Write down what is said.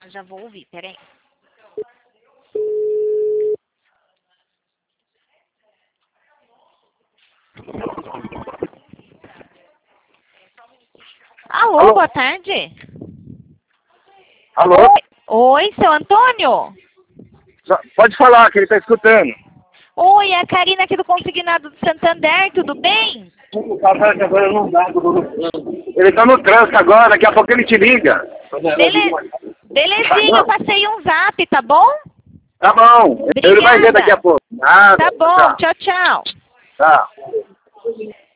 Eu já vou ouvir, peraí. Alô, boa tarde. Alô? Oi, seu Antônio? Pode falar, que ele tá escutando. Oi, é a Karina aqui do Consignado do Santander, tudo bem? Agora não dá. Ele tá no trânsito agora, daqui a pouco ele te liga. Belezinha, eu passei um zap, tá bom? Tá bom, ele vai ver daqui a pouco. Tá bom, tchau, tchau. Tchau.